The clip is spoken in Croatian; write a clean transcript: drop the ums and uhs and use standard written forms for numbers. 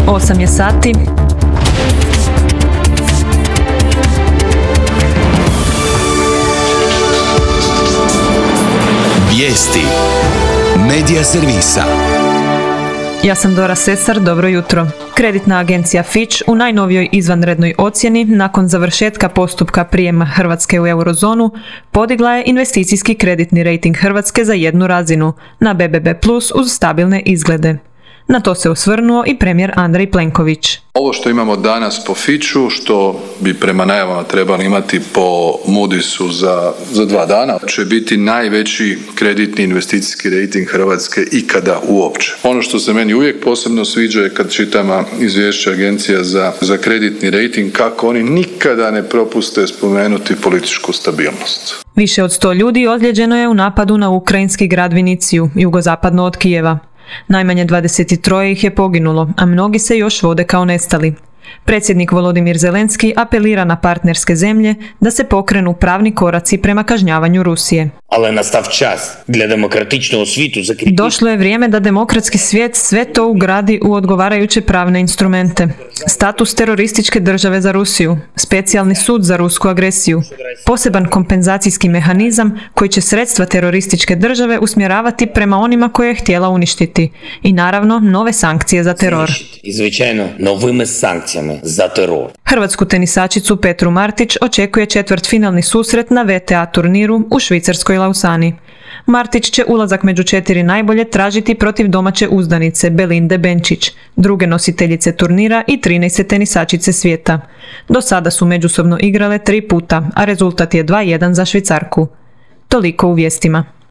8 je sati. Vijesti Medija servisa. Ja sam Dora Sesar, dobro jutro. Kreditna agencija Fitch u najnovijoj izvanrednoj ocjeni nakon završetka postupka prijema Hrvatske u eurozonu podigla je investicijski kreditni rejting Hrvatske za jednu razinu na BBB+ uz stabilne izglede. Na to se osvrnuo i premijer Andrej Plenković. Ovo što imamo danas po Fitchu, što bi prema najavama trebali imati po Moody'su za 2 dana, će biti najveći kreditni investicijski rejting Hrvatske ikada uopće. Ono što se meni uvijek posebno sviđa je kad čitamo izvješće agencija za kreditni rejting, kako oni nikada ne propuste spomenuti političku stabilnost. Više od 100 ljudi ozlijeđeno je u napadu na ukrajinski grad Viniciju, jugozapadno od Kijeva. Najmanje 23 ih je poginulo, a mnogi se još vode kao nestali. Predsjednik Volodimir Zelenski apelira na partnerske zemlje da se pokrenu pravni koraci prema kažnjavanju Rusije. Але настав час для демократичного світу закріпити. Došlo je vrijeme da demokratski svijet sve to ugradi u odgovarajuće pravne instrumente. Status terorističke države za Rusiju, specijalni sud za rusku agresiju, poseban kompenzacijski mehanizam koji će sredstva terorističke države usmjeravati prema onima koje je htjela uništiti i naravno nove sankcije za teror. І, звичайно, новими санкціями за терор. Hrvatsku tenisačicu Petru Martić očekuje četvrtfinalni susret na WTA turniru u švicarskoj Lausani. Martić će ulazak među 4 najbolje tražiti protiv domaće uzdanice Belinde Benčić, druge nositeljice turnira i 13. tenisačice svijeta. Do sada su međusobno igrale 3 puta, a rezultat je 2:1 za Švicarku. Toliko u vijestima.